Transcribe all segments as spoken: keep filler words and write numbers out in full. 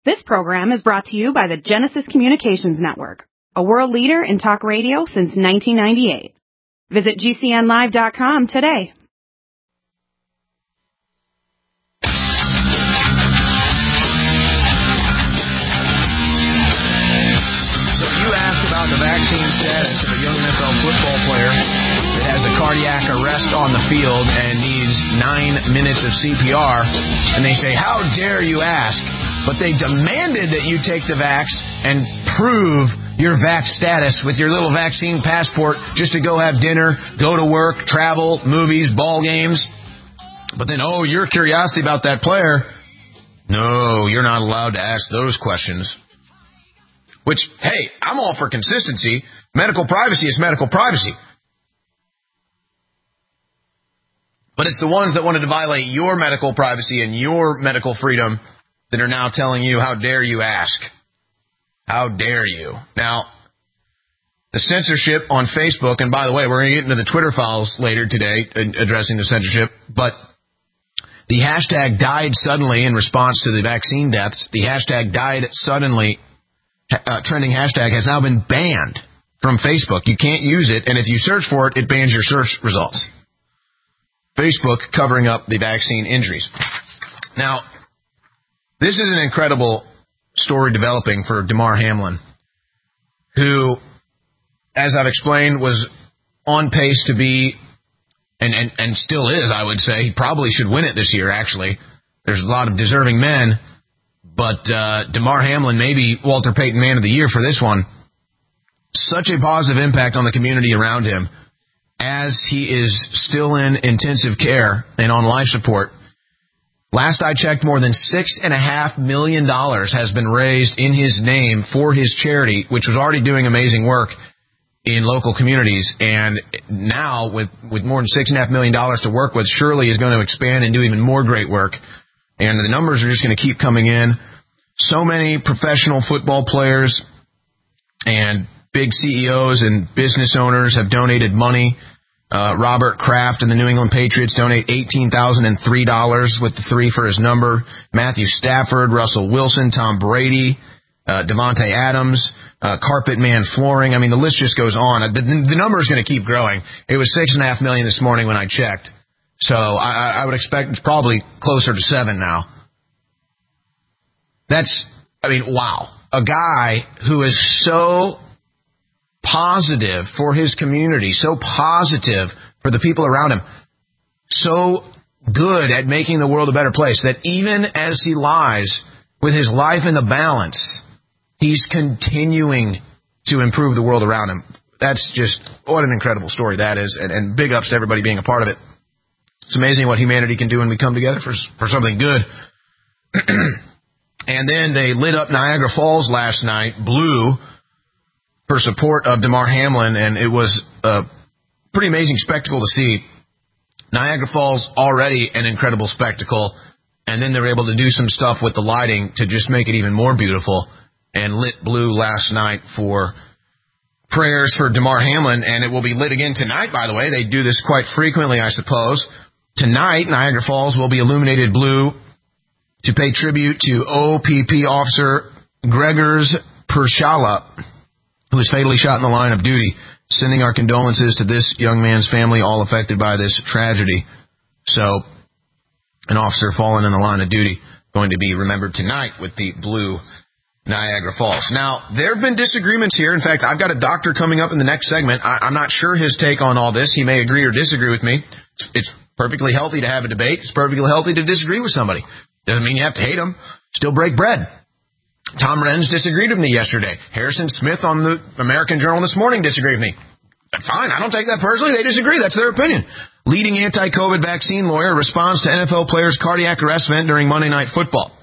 This program is brought to you by the Genesis Communications Network, a world leader in talk radio since nineteen ninety-eight. Visit G C N live dot com today. So you asked about the vaccine status of a young N F L football player that has a cardiac arrest on the field and needs nine minutes of C P R, and they say, how dare you ask? But they demanded that you take the vax and prove your vax status with your little vaccine passport just to go have dinner, go to work, travel, movies, ball games. But then, oh, your curiosity about that player. No, you're not allowed to ask those questions. Which, hey, I'm all for consistency. Medical privacy is medical privacy. But it's the ones that wanted to violate your medical privacy and your medical freedom that are now telling you, how dare you ask? How dare you? Now, the censorship on Facebook, and by the way, we're going to get into the Twitter files later today addressing the censorship, but the hashtag died suddenly in response to the vaccine deaths. The hashtag died suddenly uh, trending hashtag has now been banned from Facebook. You can't use it, and if you search for it, it bans your search results. Facebook covering up the vaccine injuries. Now, this is an incredible story developing for Damar Hamlin, who, as I've explained, was on pace to be, and, and, and still is, I would say. He probably should win it this year, actually. There's a lot of deserving men, but uh, Damar Hamlin, maybe Walter Payton Man of the Year for this one. Such a positive impact on the community around him, as he is still in intensive care and on life support. Last I checked, more than six and a half million dollars has been raised in his name for his charity, which was already doing amazing work in local communities. And now, with, with more than six and a half million dollars to work with, surely is going to expand and do even more great work. And the numbers are just going to keep coming in. So many professional football players and big C E Os and business owners have donated money. Uh, Robert Kraft and the New England Patriots donate eighteen thousand three dollars with the three for his number. Matthew Stafford, Russell Wilson, Tom Brady, uh, Devontae Adams, uh, Carpet Man Flooring. I mean, the list just goes on. The, the number is going to keep growing. It was six and a half million this morning when I checked. So I, I would expect it's probably closer to seven now. That's, I mean, wow. A guy who is so positive for his community, so positive for the people around him, so good at making the world a better place, that even as he lies with his life in the balance, he's continuing to improve the world around him. That's just, what an incredible story that is, and, and big ups to everybody being a part of it. It's amazing what humanity can do when we come together for, for something good. And then they lit up Niagara Falls last night, blue, for support of Damar Hamlin, and it was a pretty amazing spectacle to see. Niagara Falls, already an incredible spectacle, and then they were able to do some stuff with the lighting to just make it even more beautiful, and lit blue last night for prayers for Damar Hamlin, and it will be lit again tonight, by the way. They do this quite frequently, I suppose. Tonight, Niagara Falls will be illuminated blue to pay tribute to O P P officer Gregors Pershala, who was fatally shot in the line of duty, sending our condolences to this young man's family, all affected by this tragedy. So, an officer fallen in the line of duty, going to be remembered tonight with the blue Niagara Falls. Now, there have been disagreements here. In fact, I've got a doctor coming up in the next segment. I, I'm not sure his take on all this. He may agree or disagree with me. It's, it's perfectly healthy to have a debate. It's perfectly healthy to disagree with somebody. Doesn't mean you have to hate them. Still break bread. Tom Renz disagreed with me yesterday. Harrison Smith on the American Journal this morning disagreed with me. Fine, I don't take that personally. They disagree. That's their opinion. Leading anti-COVID vaccine lawyer responds to N F L player's cardiac arrest event during Monday Night Football.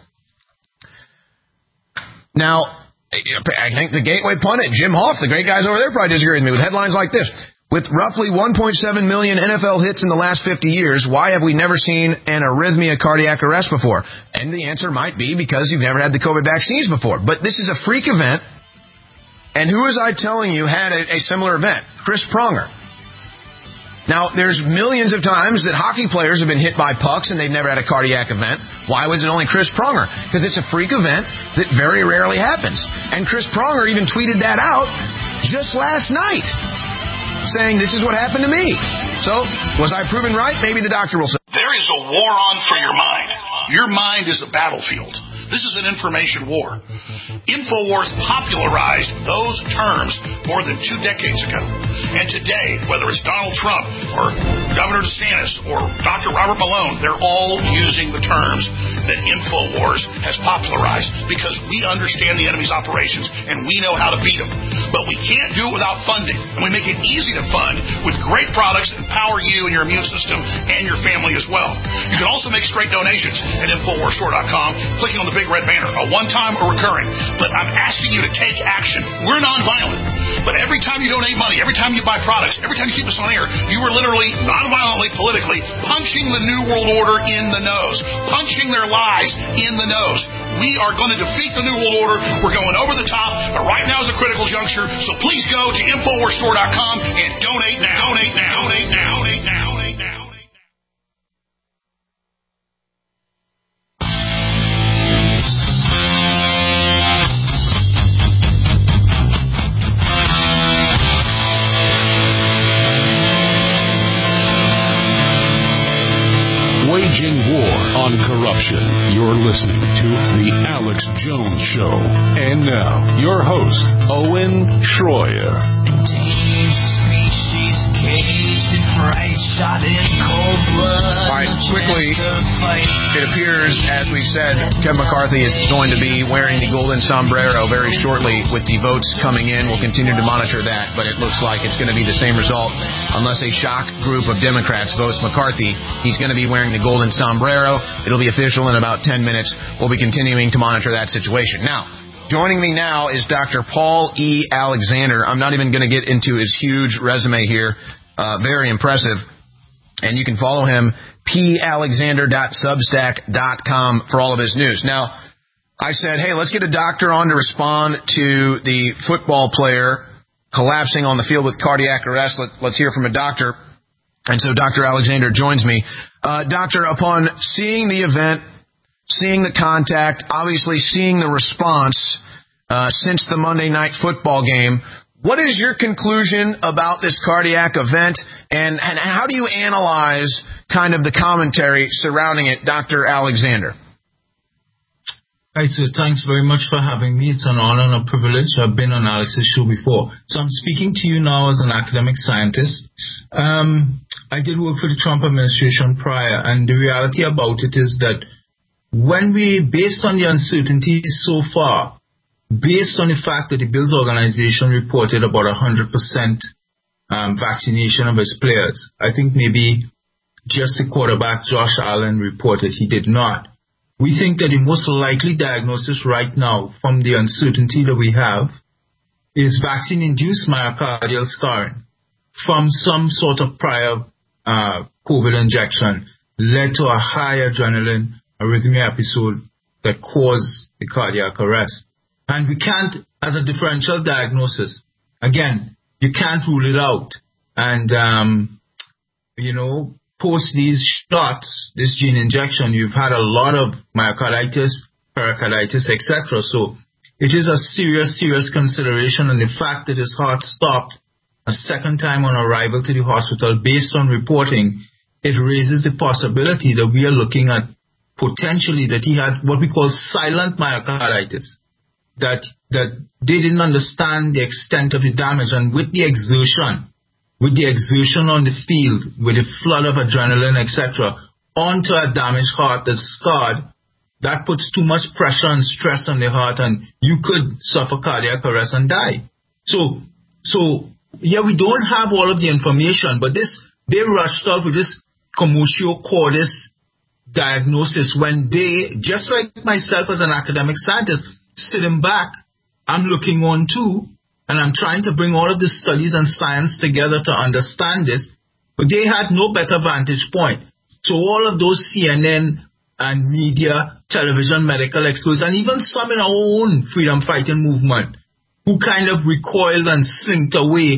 Now, I think the Gateway pundit, Jim Hoff, the great guys over there probably disagree with me with headlines like this. With roughly one point seven million N F L hits in the last fifty years, why have we never seen an arrhythmia cardiac arrest before? And the answer might be because you've never had the COVID vaccines before. But this is a freak event. And who was I telling you had a, a similar event? Chris Pronger. Now, there's millions of times that hockey players have been hit by pucks and they've never had a cardiac event. Why was it only Chris Pronger? Because it's a freak event that very rarely happens. And Chris Pronger even tweeted that out just last night, saying this is what happened to me. So, was I proven right? Maybe the doctor will say. There is a war on for your mind. Your mind is a battlefield. This is an information war. InfoWars popularized those terms more than two decades ago. And today, whether it's Donald Trump or Governor DeSantis or Doctor Robert Malone, they're all using the terms that InfoWars has popularized because we understand the enemy's operations and we know how to beat them. But we can't do it without funding. And we make it easy to fund with great products that empower you and your immune system and your family as well. You can also make straight donations at Infowars Store dot com, clicking on the big red banner, a one-time or recurring. But I'm asking you to take action. We're nonviolent. But every time you donate money, every time you buy products, every time you keep us on air, you are literally, nonviolently, politically, punching the New World Order in the nose, punching their lies in the nose. We are going to defeat the New World Order. We're going over the top, but right now is a critical juncture. So please go to Infowars Store dot com and donate now. Donate now. Donate now. Donate now. Donate now. Waging war on corruption. You're listening to The Alex Jones Show. And now, your host, Owen Schroyer. Endangered species caged in fright, shot in cold blood. All right, quickly, it appears, as we said, Kevin McCarthy is going to be wearing the golden sombrero very shortly with the votes coming in. We'll continue to monitor that, but it looks like it's going to be the same result. Unless a shock group of Democrats votes McCarthy, he's going to be wearing the golden sombrero. It'll be official in about ten minutes. We'll be continuing to monitor that situation. Now, joining me now is Doctor Paul E. Alexander. I'm not even going to get into his huge resume here. Uh, very impressive. And you can follow him, p alexander dot substack dot com, for all of his news. Now, I said, hey, let's get a doctor on to respond to the football player collapsing on the field with cardiac arrest. Let, let's hear from a doctor. And so Doctor Alexander joins me. Uh, doctor, upon seeing the event, seeing the contact, obviously seeing the response uh, since the Monday night football game, what is your conclusion about this cardiac event, and, and how do you analyze kind of the commentary surrounding it, Doctor Alexander? Hi, sir. Thanks very much for having me. It's an honor and a privilege. I've been on Alex's show before. So I'm speaking to you now as an academic scientist. Um, I did work for the Trump administration prior, and the reality about it is that when we, based on the uncertainty so far, based on the fact that the Bills organization reported about one hundred percent um, vaccination of its players, I think maybe just the quarterback Josh Allen reported he did not. We think that the most likely diagnosis right now from the uncertainty that we have is vaccine-induced myocardial scarring from some sort of prior uh, COVID injection led to a high adrenaline arrhythmia episode that caused the cardiac arrest. And we can't, as a differential diagnosis, again, you can't rule it out. And, um, you know, post these shots, this gene injection, you've had a lot of myocarditis, pericarditis, et cetera. So it is a serious, serious consideration. And the fact that his heart stopped a second time on arrival to the hospital, based on reporting, it raises the possibility that we are looking at potentially that he had what we call silent myocarditis, that that they didn't understand the extent of the damage. And with the exertion, with the exertion on the field, with the flood of adrenaline, et cetera, onto a damaged heart that's scarred, that puts too much pressure and stress on the heart, and you could suffer cardiac arrest and die. So, so yeah, we don't have all of the information, but this, they rushed out with this commotio cordis diagnosis when they, just like myself as an academic scientist, sitting back, I'm looking on too, and I'm trying to bring all of the studies and science together to understand this, but they had no better vantage point. So all of those C N N and media, television, medical experts, and even some in our own freedom fighting movement, who kind of recoiled and slinked away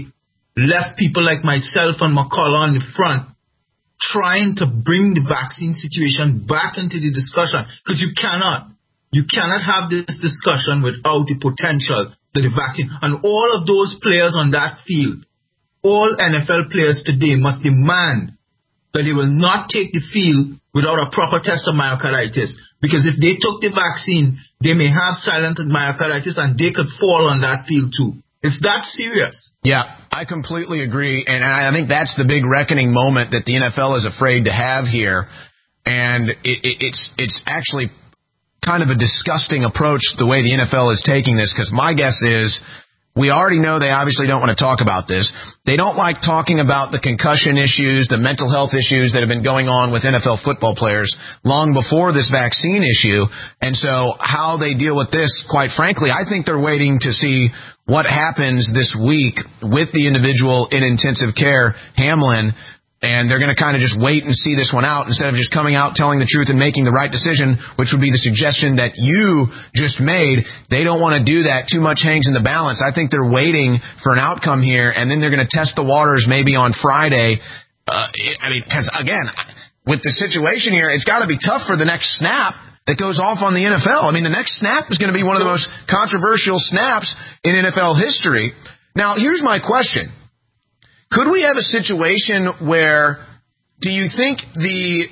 left people like myself and McCullough on the front trying to bring the vaccine situation back into the discussion, because you cannot. You cannot have this discussion without the potential that the vaccine, and all of those players on that field, all N F L players today must demand that they will not take the field without a proper test of myocarditis. Because if they took the vaccine, they may have silent myocarditis and they could fall on that field too. It's that serious. Yeah, I completely agree. And I think that's the big reckoning moment that the N F L is afraid to have here. And it, it, it's it's actually kind of a disgusting approach the way the N F L is taking this, because my guess is we already know they obviously don't want to talk about this. They don't like talking about the concussion issues, the mental health issues that have been going on with N F L football players long before this vaccine issue. And so how they deal with this, quite frankly, I think they're waiting to see what happens this week with the individual in intensive care, Hamlin. And they're going to kind of just wait and see this one out instead of just coming out, telling the truth, and making the right decision, which would be the suggestion that you just made. They don't want to do that. Too much hangs in the balance. I think they're waiting for an outcome here, and then they're going to test the waters maybe on Friday. Uh, I mean, because, again, with the situation here, it's got to be tough for the next snap that goes off on the N F L. I mean, the next snap is going to be one of the most controversial snaps in N F L history. Now, here's my question. Could we have a situation where, do you think the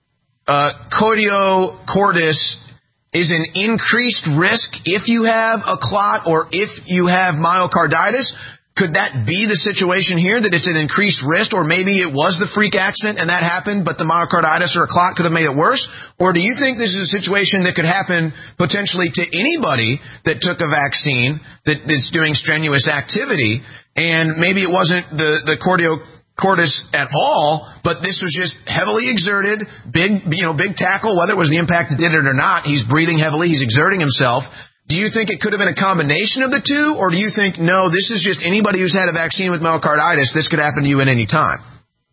uh, cordio cordis is an increased risk if you have a clot or if you have myocarditis? Could that be the situation here, that it's an increased risk, or maybe it was the freak accident and that happened, but the myocarditis or a clot could have made it worse? Or do you think this is a situation that could happen potentially to anybody that took a vaccine that, that's doing strenuous activity, and maybe it wasn't the, the cordio cordis at all, but this was just heavily exerted, big, you know, big tackle, whether it was the impact that did it or not, he's breathing heavily, he's exerting himself. Do you think it could have been a combination of the two, or do you think, no, this is just anybody who's had a vaccine with myocarditis, this could happen to you at any time?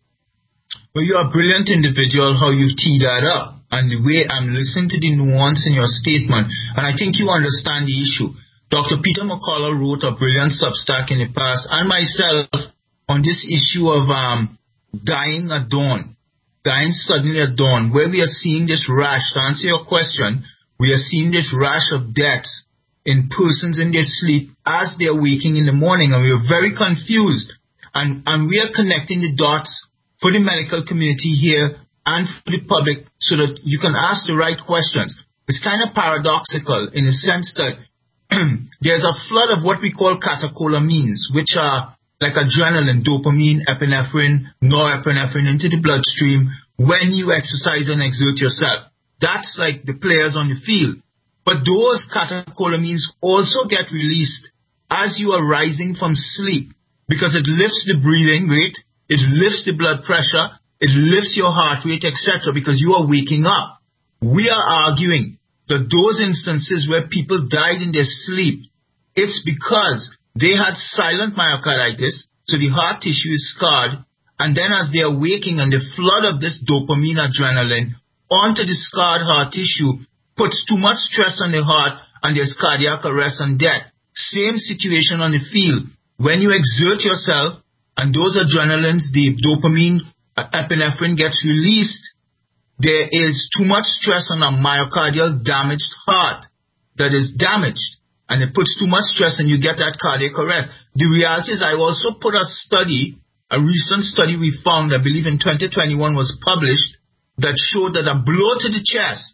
Well, you're a brilliant individual how you tee that up, and the way I'm listening to the nuance in your statement, and I think you understand the issue. Doctor Peter McCullough wrote a brilliant Substack in the past, and myself, on this issue of um, dying at dawn, dying suddenly at dawn, where we are seeing this rash. To answer your question, we are seeing this rash of deaths in persons in their sleep as they are waking in the morning, and we are very confused. And, and we are connecting the dots for the medical community here and for the public so that you can ask the right questions. It's kind of paradoxical in the sense that there's a flood of what we call catecholamines, which are like adrenaline, dopamine, epinephrine, norepinephrine into the bloodstream when you exercise and exert yourself. That's like the players on the field. But those catecholamines also get released as you are rising from sleep, because it lifts the breathing rate, it lifts the blood pressure, it lifts your heart rate, et cetera, because you are waking up. We are arguing that those instances where people died in their sleep, it's because they had silent myocarditis, so the heart tissue is scarred, and then as they are waking and the flood of this dopamine adrenaline onto the scarred heart tissue puts too much stress on the heart, and there's cardiac arrest and death. Same situation on the field. When you exert yourself and those adrenalines, the dopamine, epinephrine gets released, there is too much stress on a myocardial damaged heart that is damaged, and it puts too much stress and you get that cardiac arrest. The reality is I also put a study, a recent study we found, I believe in twenty twenty-one was published, that showed that a blow to the chest,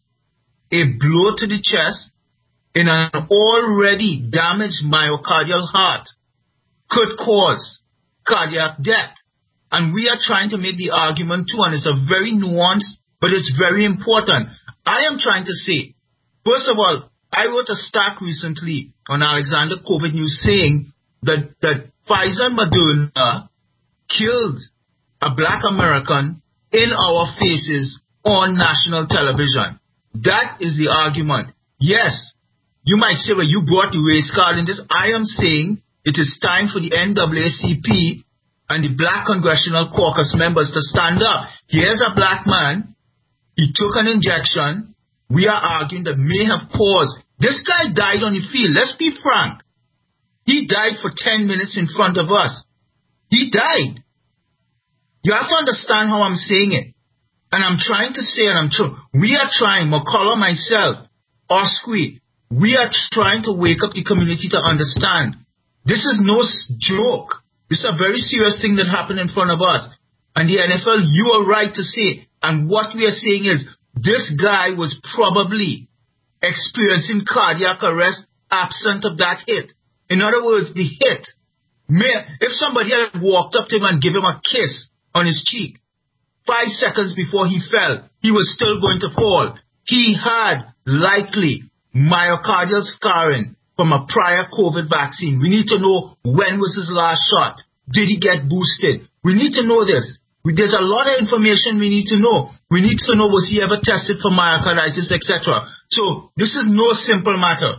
a blow to the chest in an already damaged myocardial heart could cause cardiac death. And we are trying to make the argument too, and it's a very nuanced, but it's very important. I am trying to say, first of all, I wrote a stack recently on Alexander COVID News saying that, that Pfizer and Moderna killed a black American in our faces on national television. That is the argument. Yes, you might say, well, you brought the race card in this. I am saying it is time for the N double A C P and the Black Congressional Caucus members to stand up. Here's a black man. He took an injection. We are arguing that may have caused. This guy died on the field. Let's be frank. He died for ten minutes in front of us. He died. You have to understand how I'm saying it. And I'm trying to say, and I'm tr- we are trying, McCullough, myself, Osque, we are trying to wake up the community to understand this is no joke. This is a very serious thing that happened in front of us. And the N F L, you are right to say, and what we are saying is this guy was probably experiencing cardiac arrest absent of that hit. In other words, the hit, may, if somebody had walked up to him and given him a kiss on his cheek, five seconds before he fell, he was still going to fall. He had likely myocardial scarring from a prior COVID vaccine. We need to know when was his last shot. Did he get boosted? We need to know this. There's a lot of information we need to know. We need to know, was he ever tested for myocarditis, et cetera. So this is no simple matter.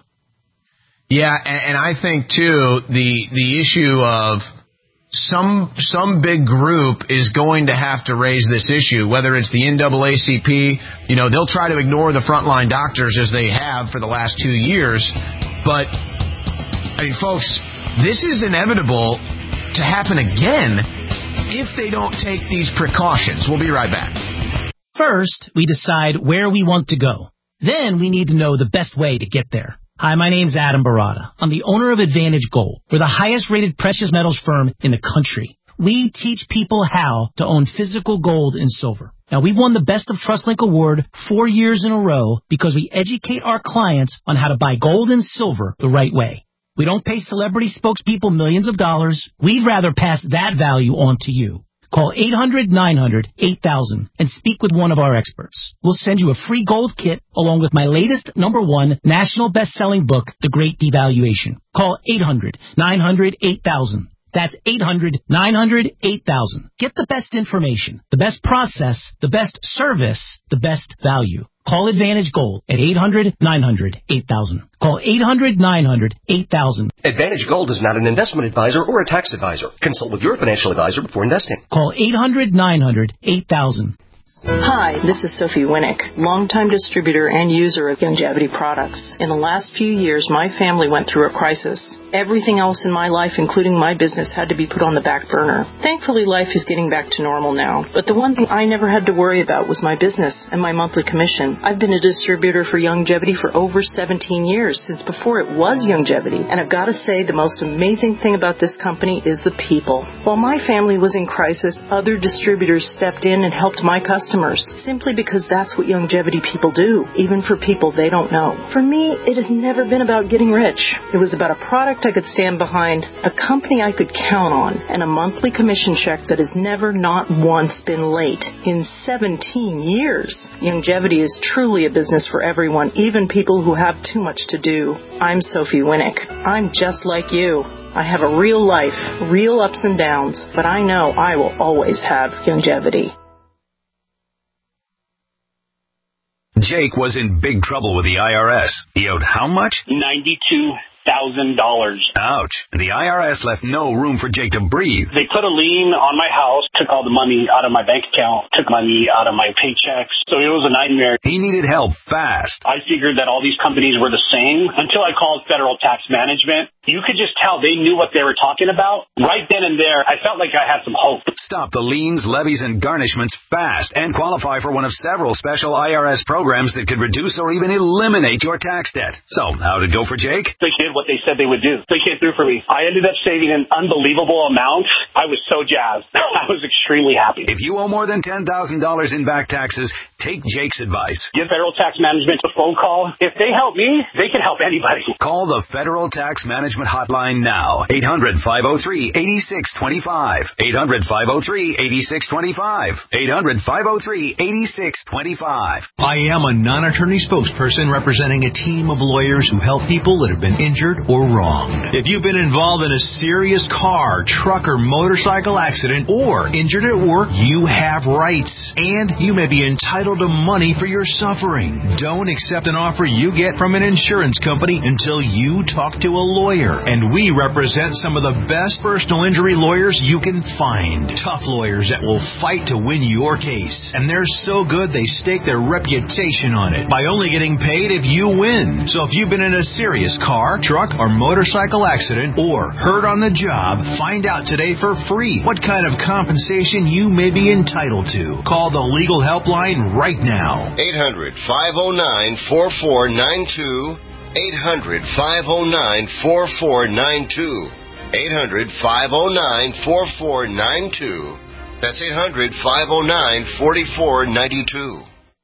Yeah, and, and I think, too, the the issue of some some big group is going to have to raise this issue, whether it's the N double A C P. You know, they'll try to ignore the frontline doctors as they have for the last two years. But, I mean, folks, this is inevitable to happen again if they don't take these precautions. We'll be right back. First, we decide where we want to go. Then we need to know the best way to get there. Hi, my name's Adam Barada. I'm the owner of Advantage Gold. We're the highest-rated precious metals firm in the country. We teach people how to own physical gold and silver. Now, we've won the Best of TrustLink Award four years in a row because we educate our clients on how to buy gold and silver the right way. We don't pay celebrity spokespeople millions of dollars. We'd rather pass that value on to you. Call eight hundred nine hundred eight thousand and speak with one of our experts. We'll send you a free gold kit along with my latest number one national best-selling book, The Great Devaluation. Call eight hundred nine hundred eight thousand. That's eight hundred nine hundred eight thousand. Get the best information, the best process, the best service, the best value. Call Advantage Gold at eight hundred nine hundred eight thousand. Call eight hundred nine hundred eight thousand. Advantage Gold is not an investment advisor or a tax advisor. Consult with your financial advisor before investing. Call eight hundred nine hundred eight thousand. Hi, this is Sophie Winnick, longtime distributor and user of Youngevity products. In the last few years, my family went through a crisis. Everything else in my life, including my business, had to be put on the back burner. Thankfully, life is getting back to normal now. But the one thing I never had to worry about was my business and my monthly commission. I've been a distributor for Youngevity for over seventeen years, since before it was Youngevity. And I've got to say, the most amazing thing about this company is the people. While my family was in crisis, other distributors stepped in and helped my customers, simply because that's what Youngevity people do, even for people they don't know. For me, it has never been about getting rich. It was about a product I could stand behind, a company I could count on, and a monthly commission check that has never, not once, been late in seventeen years. Youngevity is truly a business for everyone, even people who have too much to do. I'm Sophie Winnick. I'm just like you. I have a real life, real ups and downs, but I know I will always have Youngevity. Jake was in big trouble with the I R S. He owed how much? ninety-two thousand dollars. Ouch. The I R S left no room for Jake to breathe. They put a lien on my house, took all the money out of my bank account, took money out of my paychecks. So it was a nightmare. He needed help fast. I figured that all these companies were the same until I called Federal Tax Management. You could just tell they knew what they were talking about. Right then and there, I felt like I had some hope. Stop the liens, levies, and garnishments fast and qualify for one of several special I R S programs that could reduce or even eliminate your tax debt. So, how'd it go for Jake? They did what they said they would do. They came through for me. I ended up saving an unbelievable amount. I was so jazzed. I was extremely happy. If you owe more than ten thousand dollars in back taxes, take Jake's advice. Give Federal Tax Management a phone call. If they help me, they can help anybody. Call the Federal Tax Management Hotline now. eight hundred five oh three eight six two five. eight hundred five oh three eight six two five. eight hundred five oh three eight six two five. I am a non-attorney spokesperson representing a team of lawyers who help people that have been injured or wronged. If you've been involved in a serious car, truck, or motorcycle accident or injured at work, you have rights, and you may be entitled entitled to money for your suffering. Don't accept an offer you get from an insurance company until you talk to a lawyer. And we represent some of the best personal injury lawyers you can find. Tough lawyers that will fight to win your case. And they're so good they stake their reputation on it by only getting paid if you win. So if you've been in a serious car, truck, or motorcycle accident or hurt on the job, find out today for free what kind of compensation you may be entitled to. Call the legal helpline right now. eight hundred, five oh nine, four four nine two. eight hundred, five oh nine, four four nine two. eight hundred, five oh nine, four four nine two. That's eight hundred, five oh nine, four four nine two.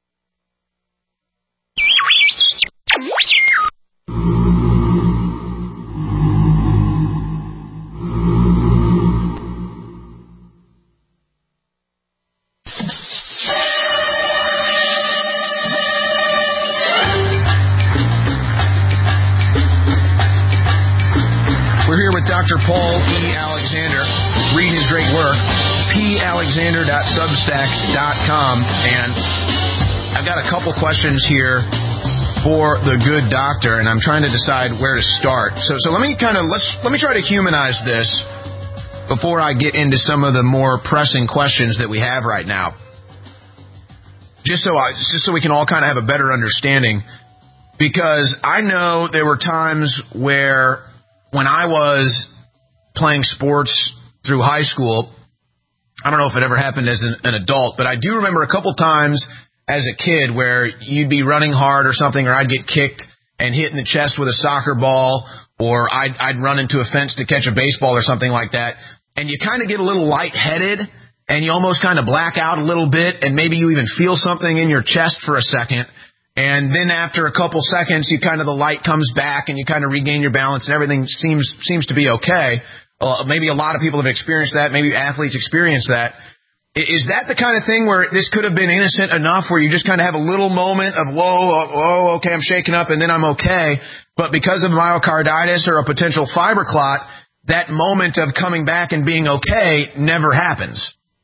We're here with Doctor Paul E. Alexander, reading his great work, p alexander dot substack dot com. And I've got a couple questions here for the good doctor, and I'm trying to decide where to start. So, so let me kind of let's let me try to humanize this before I get into some of the more pressing questions that we have right now. Just so I, just so we can all kind of have a better understanding, because I know there were times where when I was playing sports through high school, I don't know if it ever happened as an, an adult, but I do remember a couple times as a kid where you'd be running hard or something, or I'd get kicked and hit in the chest with a soccer ball, or I'd, I'd run into a fence to catch a baseball or something like that, and you kind of get a little lightheaded, and you almost kind of black out a little bit, and maybe you even feel something in your chest for a second. And then after a couple seconds, you kind of the light comes back and you kind of regain your balance and everything seems seems to be okay. Uh, maybe a lot of people have experienced that. Maybe athletes experience that. Is that the kind of thing where this could have been innocent enough where you just kind of have a little moment of, whoa, whoa, okay, I'm shaking up and then I'm okay. But because of myocarditis or a potential fiber clot, that moment of coming back and being okay never happens?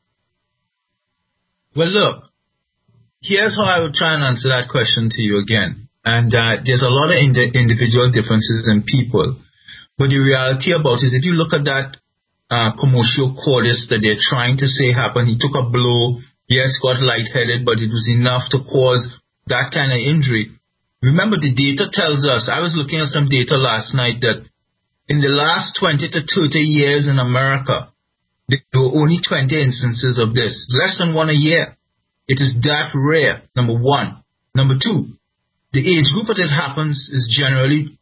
Well, look. Here's how I would try and answer that question to you again. And uh, there's a lot of ind- individual differences in people. But the reality about it is if you look at that uh, commotio cordis that they're trying to say happened, he took a blow, yes, got lightheaded, but it was enough to cause that kind of injury. Remember, the data tells us, I was looking at some data last night, that in the last twenty to thirty years in America, there were only twenty instances of this, less than one a year. It is that rare, number one. Number two, the age group that it happens is generally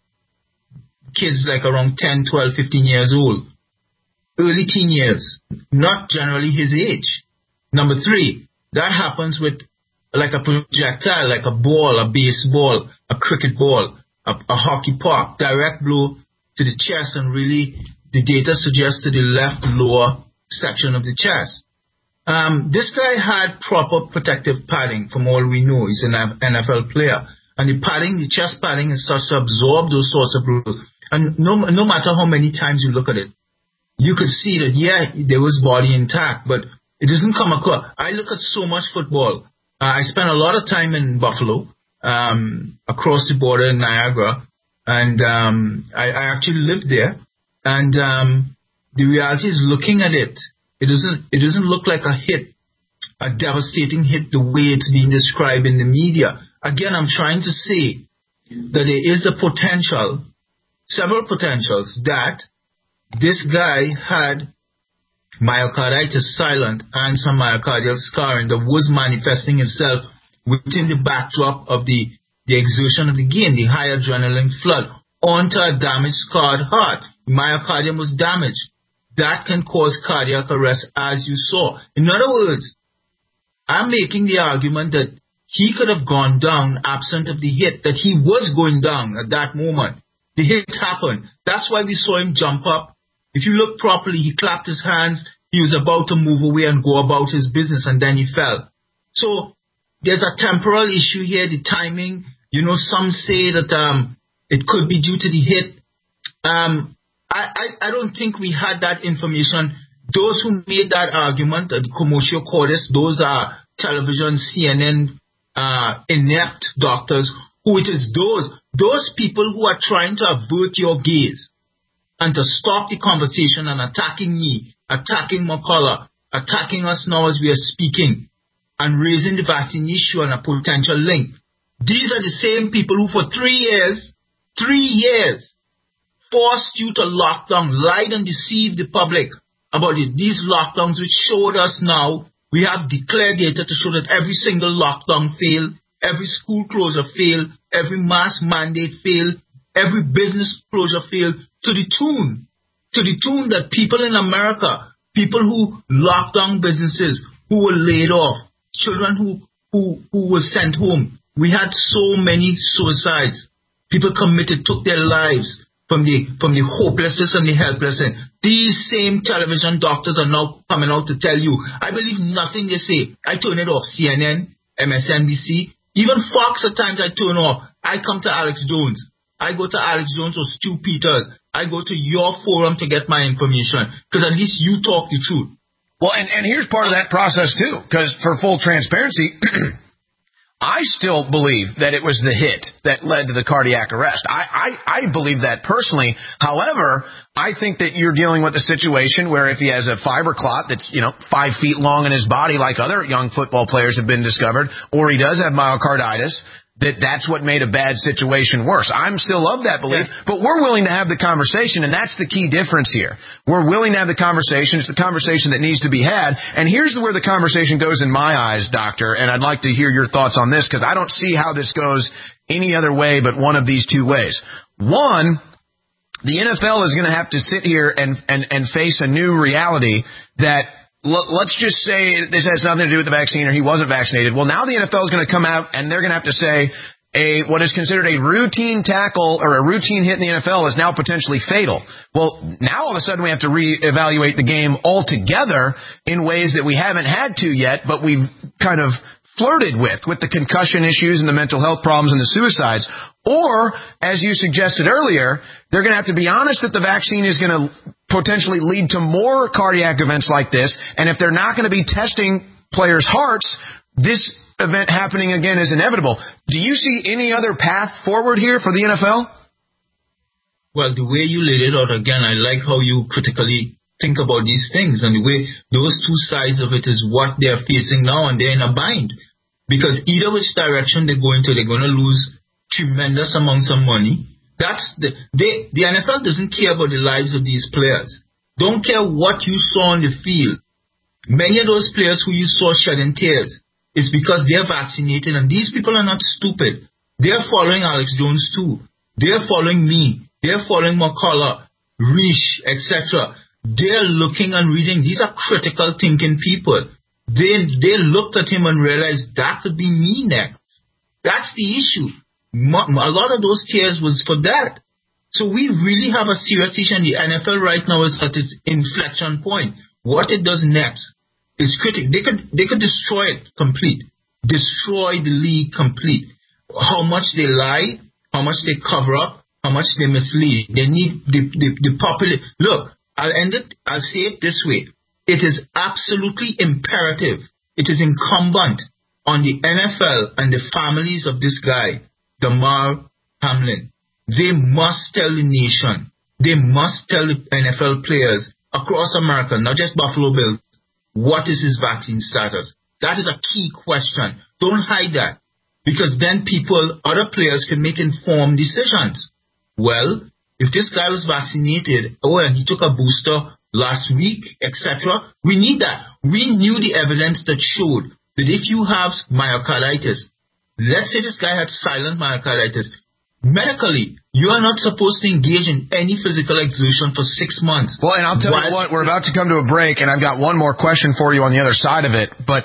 kids like around ten, twelve, fifteen years old. Early teen years, not generally his age. Number three, that happens with like a projectile, like a ball, a baseball, a cricket ball, a, a hockey puck, direct blow to the chest, and really the data suggests to the left lower section of the chest. Um, this guy had proper protective padding from all we know. He's an N F L player. And the padding, the chest padding is such to absorb those sorts of blows. And no, no matter how many times you look at it, you could see that, yeah, there was body intact, but it doesn't come across. I look at so much football. Uh, I spent a lot of time in Buffalo, um, across the border in Niagara. And um, I, I actually lived there. And um, the reality is looking at it, It doesn't, it doesn't look like a hit, a devastating hit the way it's being described in the media. Again, I'm trying to say that there is a potential, several potentials, that this guy had myocarditis silent and some myocardial scarring that was manifesting itself within the backdrop of the, the exertion of the game, the high adrenaline flood, onto a damaged, scarred heart. The myocardium was damaged. That can cause cardiac arrest, as you saw. In other words, I'm making the argument that he could have gone down absent of the hit, that he was going down at that moment. The hit happened. That's why we saw him jump up. If you look properly, he clapped his hands. He was about to move away and go about his business, and then he fell. So there's a temporal issue here, the timing. You know, some say that um, it could be due to the hit. Um... I, I, I don't think we had that information. Those who made that argument, the commotio cordis, those are television, C N N uh, inept doctors who it is those, those people who are trying to avert your gaze and to stop the conversation and attacking me, attacking McCullough, attacking us now as we are speaking, and raising the vaccine issue and a potential link. These are the same people who for three years, three years, forced you to lock down, lied and deceived the public about it. These lockdowns which showed us now, we have declared data to show that every single lockdown failed, every school closure failed, every mask mandate failed, every business closure failed, to the tune, to the tune that people in America, people who locked down businesses, who were laid off, children who, who, who were sent home. We had so many suicides. People committed, took their lives from the from the hopelessness and the helplessness. These same television doctors are now coming out to tell you, I believe nothing they say. I turn it off. C N N, M S N B C, even Fox at times I turn off. I come to Alex Jones. I go to Alex Jones or Stu Peters. I go to your forum to get my information because at least you talk the truth. Well, and, and here's part of that process, too, because for full transparency, I still believe that it was the hit that led to the cardiac arrest. I, I, I believe that personally. However, I think that you're dealing with a situation where if he has a fiber clot that's, you know, five feet long in his body like other young football players have been discovered, or he does have myocarditis, that that's what made a bad situation worse. I'm still of that belief, yes. But we're willing to have the conversation, and that's the key difference here. We're willing to have the conversation. It's the conversation that needs to be had, and here's where the conversation goes in my eyes, Doctor, and I'd like to hear your thoughts on this because I don't see how this goes any other way but one of these two ways. One, the N F L is going to have to sit here and, and, and face a new reality that let's just say this has nothing to do with the vaccine or he wasn't vaccinated. Well, now the N F L is going to come out and they're going to have to say a what is considered a routine tackle or a routine hit in the N F L is now potentially fatal. Well, now all of a sudden we have to reevaluate the game altogether in ways that we haven't had to yet, but we've kind of flirted with, with the concussion issues and the mental health problems and the suicides. Or, as you suggested earlier, they're going to have to be honest that the vaccine is going to potentially lead to more cardiac events like this. And if they're not going to be testing players' hearts, this event happening again is inevitable. Do you see any other path forward here for the N F L? Well, the way you laid it out again, I like how you critically think about these things. And the way those two sides of it is what they're facing now, and they're in a bind. Because either which direction they go into, they're going to lose tremendous amounts of money. That's the they, the N F L doesn't care about the lives of these players. Don't care what you saw on the field. Many of those players who you saw shedding tears is because they're vaccinated, and these people are not stupid. They're following Alex Jones too. They're following me. They're following McCullough, Reish, et cetera. They're looking and reading. These are critical thinking people. They they looked at him and realized that could be me next. That's the issue. A lot of those tears was for that. So we really have a serious issue, and the N F L right now is at its inflection point. What it does next is critical. They could they could destroy it complete, destroy the league complete. How much they lie, how much they cover up, how much they mislead. They need the the, the popular. Look, I'll end it. I'll say it this way. It is absolutely imperative. It is incumbent on the N F L and the families of this guy, Damar Hamlin. They must tell the nation. They must tell the N F L players across America, not just Buffalo Bills, what is his vaccine status. That is a key question. Don't hide that, because then people, other players can make informed decisions. Well, if this guy was vaccinated, oh, and he took a booster last week, et cetera, we need that. We knew the evidence that showed that if you have myocarditis, let's say this guy had silent myocarditis, medically, you are not supposed to engage in any physical exertion for six months. Well, and I'll tell Why? you what, we're about to come to a break, and I've got one more question for you on the other side of it, but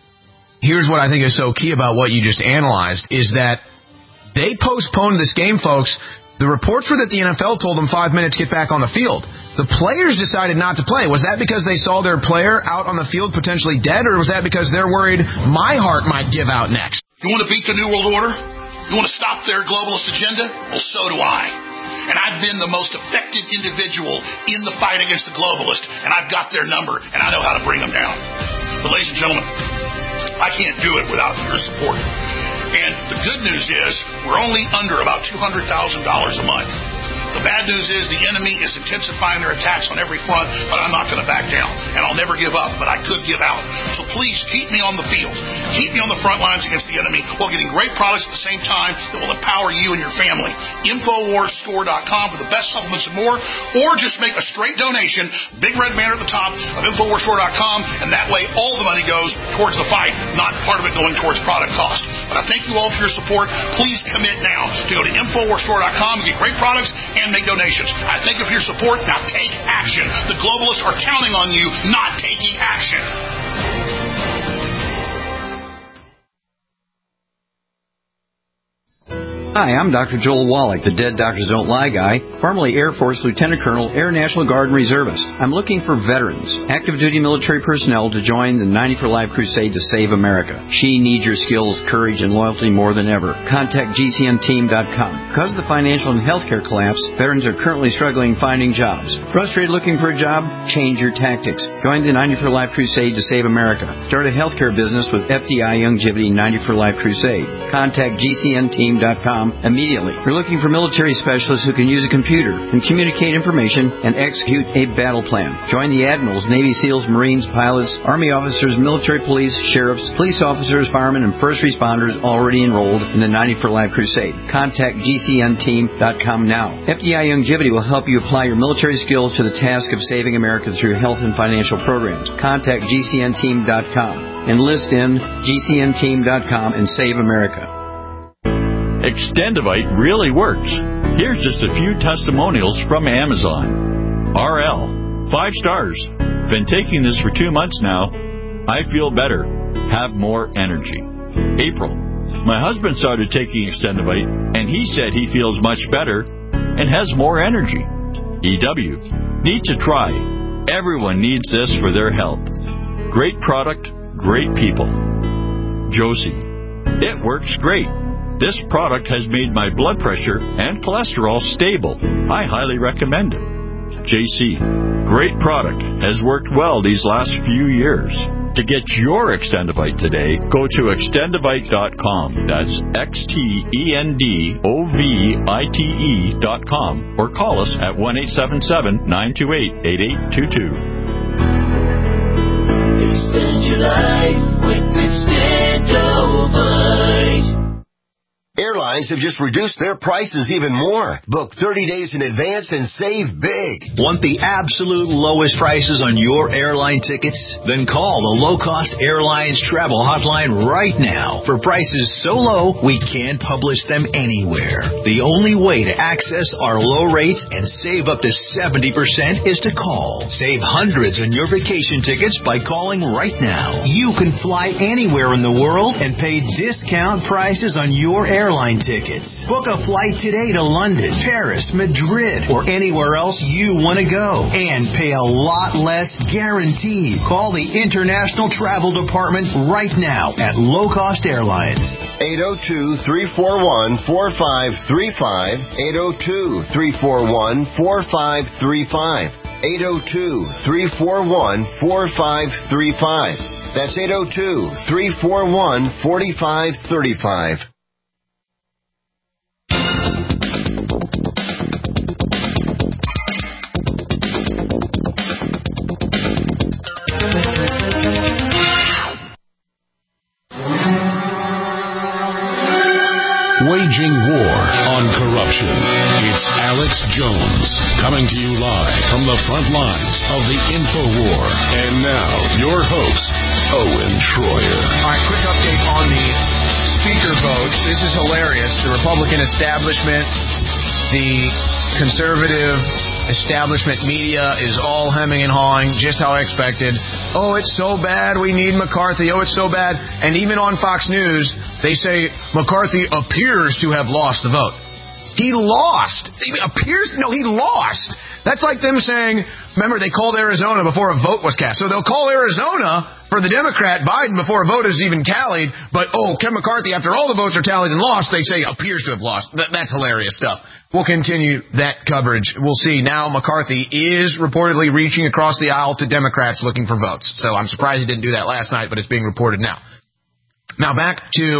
here's what I think is so key about what you just analyzed, is that they postponed this game, folks. The reports were that the N F L told them five minutes, get back on the field. The players decided not to play. Was that because they saw their player out on the field potentially dead, or was that because they're worried my heart might give out next? You want to beat the New World Order? You want to stop their globalist agenda? Well, so do I. And I've been the most effective individual in the fight against the globalist, and I've got their number, and I know how to bring them down. But ladies and gentlemen, I can't do it without your support. And the good news is we're only under about two hundred thousand dollars a month. The bad news is the enemy is intensifying their attacks on every front, but I'm not going to back down, and I'll never give up, but I could give out. So please keep me on the field. Keep me on the front lines against the enemy while getting great products at the same time that will empower you and your family. Infowars Store dot com for the best supplements and more, or just make a straight donation, big red banner at the top of Infowars Store dot com, and that way all the money goes towards the fight, not part of it going towards product cost. But I thank you all for your support. Please commit now to go to Infowars Store dot com and get great products and make donations. I thank you for your support. Now take action. The globalists are counting on you not taking action. Hi, I'm Doctor Joel Wallach, the Dead Doctors Don't Lie guy, formerly Air Force Lieutenant Colonel, Air National Guard and Reservist. I'm looking for veterans, active duty military personnel to join the ninety for Life crusade to save America. She needs your skills, courage, and loyalty more than ever. Contact G C N team dot com. Because of the financial and healthcare collapse, veterans are currently struggling finding jobs. Frustrated looking for a job? Change your tactics. Join the ninety for Life crusade to save America. Start a healthcare business with F D I Youngevity ninety for Life crusade. Contact G C N team dot com immediately. We're looking for military specialists who can use a computer and communicate information and execute a battle plan. Join the admirals, Navy SEALs, Marines, pilots, Army officers, military police, sheriffs, police officers, firemen, and first responders already enrolled in the ninety for Life crusade. Contact G C N team dot com now. F D I Youngevity will help you apply your military skills to the task of saving America through health and financial programs. Contact G C N team dot com. Enlist in G C N team dot com and save America. Extendivite really works. Here's just a few testimonials from Amazon. R L, five stars. Been taking this for two months now. I feel better. Have more energy. April, my husband started taking Extendivite, and he said he feels much better and has more energy. E W, need to try. Everyone needs this for their health. Great product, great people. Josie, it works great. This product has made my blood pressure and cholesterol stable. I highly recommend it. J C, great product. Has worked well these last few years. To get your Extendivite today, go to extendivite dot com. That's X T E N D O V I T E dot com. Or call us at one eight seven seven, nine two eight, eight eight two two. Extend your life with Extendivite. Airlines have just reduced their prices even more. Book thirty days in advance and save big. Want the absolute lowest prices on your airline tickets? Then call the Low Cost Airlines Travel Hotline right now. For prices so low, we can't publish them anywhere. The only way to access our low rates and save up to seventy percent is to call. Save hundreds on your vacation tickets by calling right now. You can fly anywhere in the world and pay discount prices on your airline airline tickets. Book a flight today to London, Paris, Madrid, or anywhere else you want to go and pay a lot less guaranteed. Call the International Travel Department right now at Low Cost Airlines. eight oh two, three four one, four five three five. eight oh two, three four one, four five three five. eight oh two, three four one, four five three five. That's eight oh two, three four one, four five three five. Waging war on corruption. It's Alex Jones coming to you live from the front lines of the InfoWar. And now, your host, Owen Schroyer. All right, quick update on the speaker vote. This is hilarious. The Republican establishment, the conservative establishment media is all hemming and hawing, just how I expected. Oh, it's so bad, we need McCarthy. Oh, it's so bad. And even on Fox News, they say McCarthy appears to have lost the vote. He lost. He appears, no, he lost. That's like them saying, remember, they called Arizona before a vote was cast. So they'll call Arizona for the Democrat Biden before a vote is even tallied. But, oh, Kevin McCarthy, after all the votes are tallied and lost, they say appears to have lost. Th- that's hilarious stuff. We'll continue that coverage. We'll see. Now McCarthy is reportedly reaching across the aisle to Democrats looking for votes. So I'm surprised he didn't do that last night, but it's being reported now. Now back to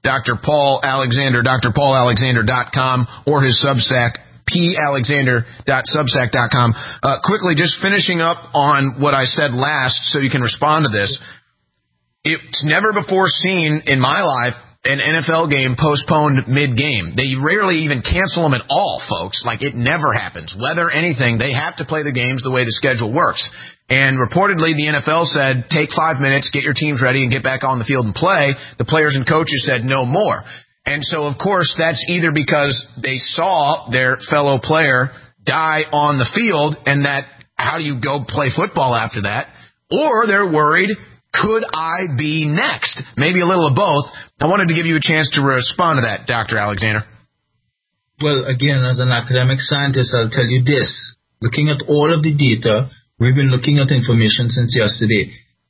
Doctor Paul Alexander, D R Paul Alexander dot com, or his Substack, p alexander dot substack dot com. Uh, quickly, just finishing up on what I said last so you can respond to this. It's never before seen in my life an N F L game postponed mid-game. They rarely even cancel them at all, folks. Like, it never happens. Weather, anything, they have to play the games the way the schedule works. And reportedly, the N F L said, take five minutes, get your teams ready, and get back on the field and play. The players and coaches said no more. And so, of course, that's either because they saw their fellow player die on the field, and that how do you go play football after that? Or they're worried, could I be next? Maybe a little of both. I wanted to give you a chance to respond to that, Doctor Alexander. Well, again, as an academic scientist, I'll tell you this. Looking at all of the data, we've been looking at information since yesterday.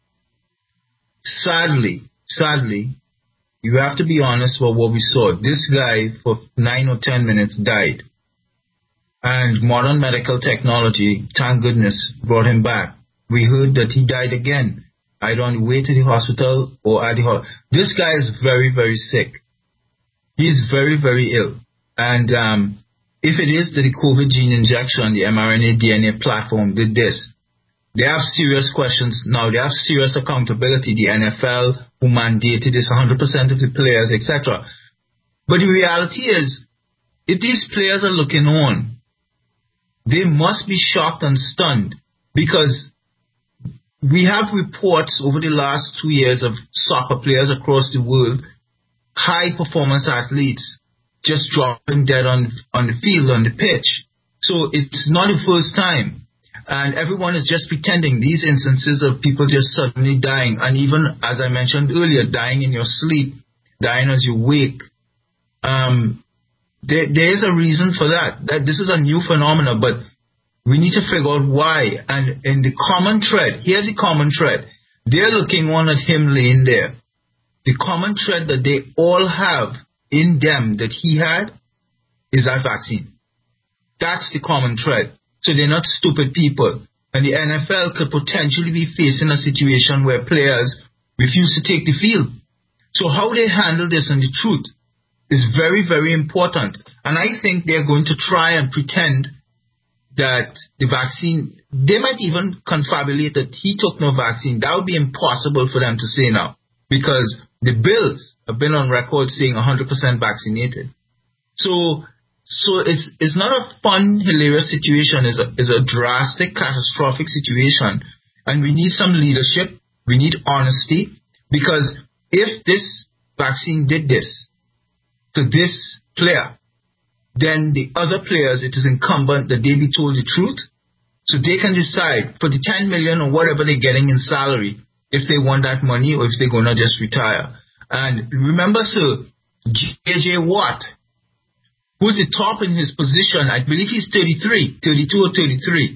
Sadly, sadly, you have to be honest about what we saw. This guy, for nine or ten minutes, died. And modern medical technology, thank goodness, brought him back. We heard that he died again, either on the way to the hospital or at the hospital. This guy is very, very sick. He's very, very ill. And um, if it is that the COVID gene injection, the mRNA D N A platform did this, they have serious questions now. They have serious accountability. The N F L, who mandated this, one hundred percent of the players, et cetera. But the reality is, if these players are looking on, they must be shocked and stunned, because we have reports over the last two years of soccer players across the world, high-performance athletes, just dropping dead on, on the field, on the pitch. So it's not the first time. And everyone is just pretending. These instances of people just suddenly dying, and even, as I mentioned earlier, dying in your sleep, dying as you wake. Um, there, there is a reason for that. That this is a new phenomenon, but we need to figure out why. And in the common thread, here's the common thread. They're looking on at him laying there. The common thread that they all have in them that he had is that vaccine. That's the common thread. So they're not stupid people. And the N F L could potentially be facing a situation where players refuse to take the field. So how they handle this and the truth is very, very important. And I think they're going to try and pretend that the vaccine, they might even confabulate that he took no vaccine. That would be impossible for them to say now, because the Bills have been on record saying one hundred percent vaccinated. So So it's it's not a fun, hilarious situation. It's a, it's a drastic, catastrophic situation. And we need some leadership. We need honesty. Because if this vaccine did this to this player, then the other players, it is incumbent that they be told the truth, so they can decide for the ten million or whatever they're getting in salary, if they want that money or if they're going to just retire. And remember, sir, J J Watt, who's the top in his position, I believe he's thirty-three, thirty-two or thirty-three.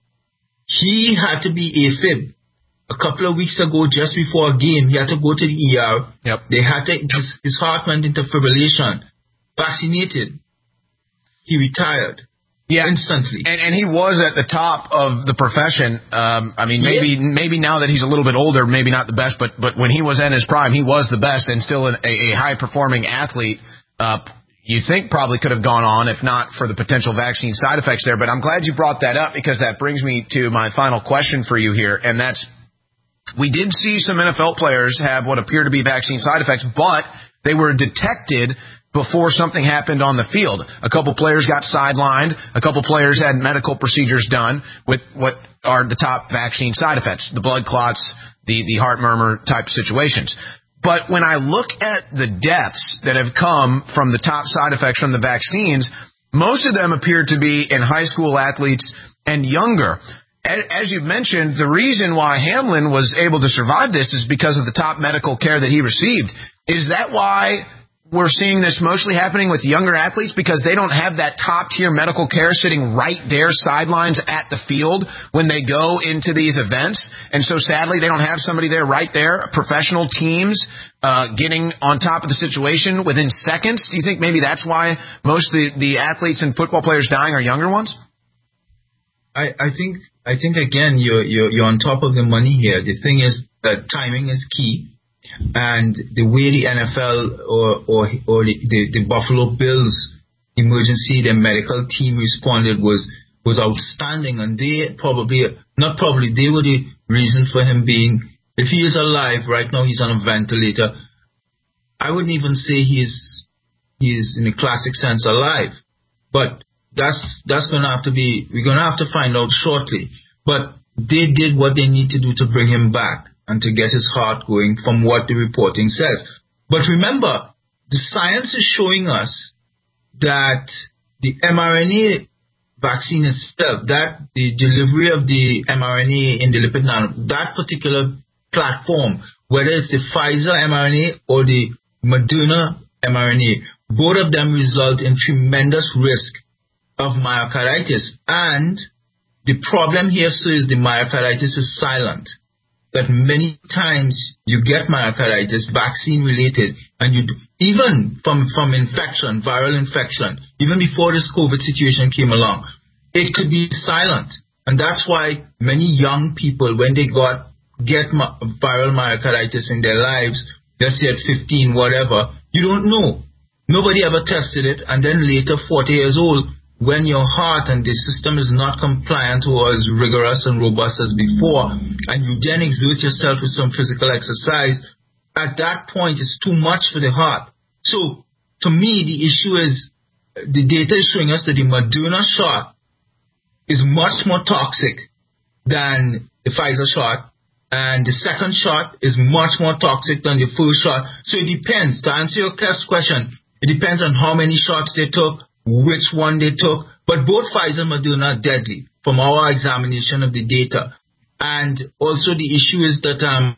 He had to be AFib. A couple of weeks ago, just before a game, he had to go to the E R. Yep. They had to, his, his heart went into fibrillation. Vaccinated. He retired. Yeah, instantly. And, and he was at the top of the profession. Um, I mean, maybe yeah. maybe now that he's a little bit older, maybe not the best, but but when he was in his prime, he was the best and still an, a, a high-performing athlete. Uh, you think probably could have gone on if not for the potential vaccine side effects there. But I'm glad you brought that up, because that brings me to my final question for you here, and that's, we did see some N F L players have what appear to be vaccine side effects, but they were detected before something happened on the field. A couple players got sidelined. A couple players had medical procedures done with what are the top vaccine side effects, the blood clots, the, the heart murmur type situations. But when I look at the deaths that have come from the top side effects from the vaccines, most of them appear to be in high school athletes and younger. As you've mentioned, the reason why Hamlin was able to survive this is because of the top medical care that he received. Is that why we're seeing this mostly happening with younger athletes, because they don't have that top-tier medical care sitting right there sidelines at the field when they go into these events? And so sadly, they don't have somebody there right there, professional teams uh, getting on top of the situation within seconds. Do you think maybe that's why most of the, the athletes and football players dying are younger ones? I, I think, I think again, you're, you're, you're on top of the money here. The thing is that timing is key. And the way the N F L or or, or the, the, the Buffalo Bills emergency, their medical team responded was was outstanding. And they probably, not probably, they were the reason for him being, if he is alive, right now he's on a ventilator. I wouldn't even say he's, he's in a classic sense alive. But that's, that's going to have to be, we're going to have to find out shortly. But they did what they need to do to bring him back and to get his heart going from what the reporting says. But remember, the science is showing us that the mRNA vaccine itself, that the delivery of the mRNA in the lipid nano, that particular platform, whether it's the Pfizer mRNA or the Moderna mRNA, both of them result in tremendous risk of myocarditis. And the problem here, sir, is the myocarditis is silent. That many times you get myocarditis, vaccine-related, and you do, even from, from infection, viral infection, even before this COVID situation came along, it could be silent. And that's why many young people, when they got get my, viral myocarditis in their lives, let's say at fifteen, whatever, you don't know. Nobody ever tested it, and then later, forty years old, when your heart and the system is not compliant or as rigorous and robust as before, and you then exert yourself with some physical exercise, at that point it's too much for the heart. So, to me, the issue is, the data is showing us that the Moderna shot is much more toxic than the Pfizer shot, and the second shot is much more toxic than the first shot. So it depends. To answer your question, it depends on how many shots they took, which one they took, but both Pfizer and Moderna are deadly from our examination of the data. And also the issue is that um,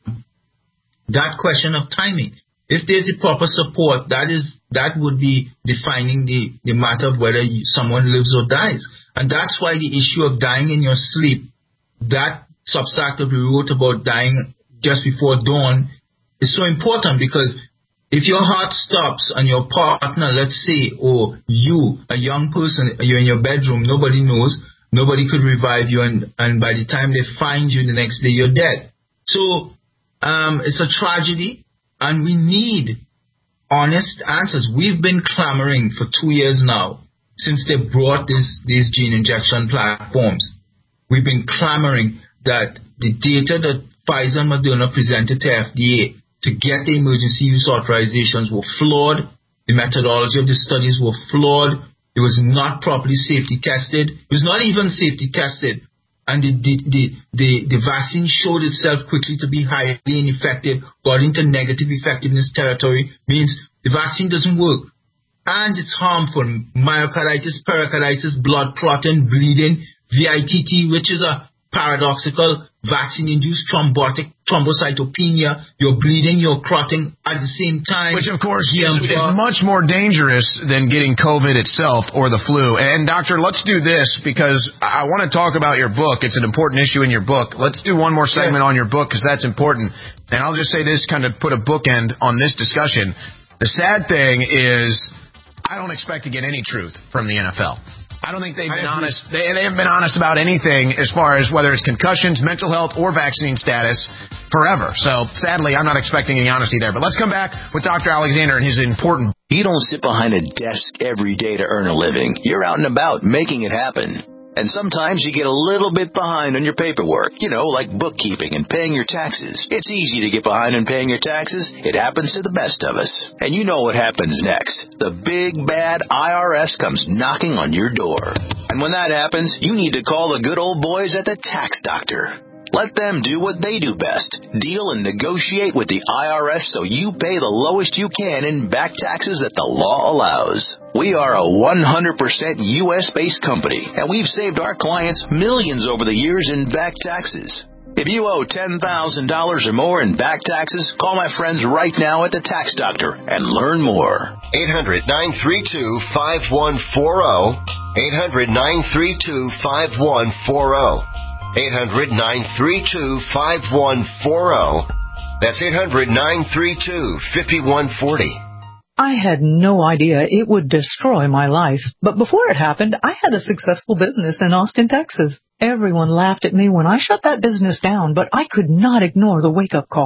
that question of timing. If there's a proper support, that is that would be defining the, the matter of whether you, someone lives or dies. And that's why the issue of dying in your sleep, that subsect that we wrote about dying just before dawn, is so important, because if your heart stops and your partner, let's say, or you, a young person, you're in your bedroom, nobody knows, nobody could revive you, and, and by the time they find you the next day, you're dead. So um, it's a tragedy, and we need honest answers. We've been clamoring for two years now, since they brought this, these gene injection platforms. We've been clamoring that the data that Pfizer and Moderna presented to F D A to get the emergency use authorizations were flawed. The methodology of the studies were flawed. It was not properly safety tested. It was not even safety tested. And the, the, the, the, the vaccine showed itself quickly to be highly ineffective, got into negative effectiveness territory, means the vaccine doesn't work. And it's harmful. Myocarditis, pericarditis, blood clotting, bleeding, V I T T, which is a paradoxical vaccine-induced thrombotic thrombocytopenia. You're bleeding, you're clotting at the same time. Which, of course, is, is much more dangerous than getting COVID itself or the flu. And, Doctor, let's do this, because I want to talk about your book. It's an important issue in your book. Let's do one more segment yes. on your book, because that's important. And I'll just say this, kind of put a bookend on this discussion. The sad thing is, I don't expect to get any truth from the N F L. I don't think they've been honest. They, they haven't been honest about anything as far as whether it's concussions, mental health, or vaccine status forever. So, sadly, I'm not expecting any honesty there. But let's come back with Doctor Alexander and his important... You don't sit behind a desk every day to earn a living. You're out and about making it happen. And sometimes you get a little bit behind on your paperwork, you know, like bookkeeping and paying your taxes. It's easy to get behind on paying your taxes. It happens to the best of us. And you know what happens next. The big, bad I R S comes knocking on your door. And when that happens, you need to call the good old boys at the Tax Doctor. Let them do what they do best. Deal and negotiate with the I R S so you pay the lowest you can in back taxes that the law allows. We are a one hundred percent U S-based company, and we've saved our clients millions over the years in back taxes. If you owe ten thousand dollars or more in back taxes, call my friends right now at the Tax Doctor and learn more. eight hundred, nine three two, five one four zero. eight hundred, nine three two, five one four zero. eight hundred, nine three two, five one four zero. That's eight hundred, nine three two, five one four zero. I had no idea it would destroy my life. But before it happened, I had a successful business in Austin, Texas. Everyone laughed at me when I shut that business down, but I could not ignore the wake-up call.